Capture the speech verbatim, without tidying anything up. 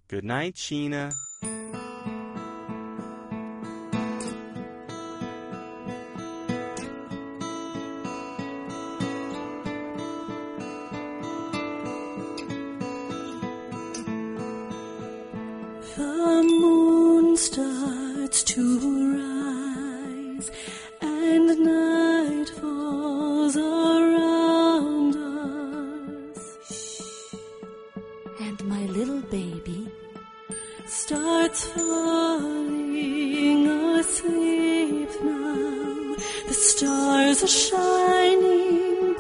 Good night, Sheena. The moon starts to rise and night falls around us. And my little baby starts falling asleep now. The stars are shining